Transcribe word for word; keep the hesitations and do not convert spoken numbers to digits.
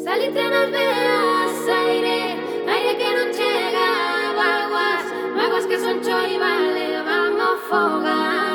Salitre nas veas, aire, aire que non chega, vaguas, vaguas que son cho y vale, vamos fogar.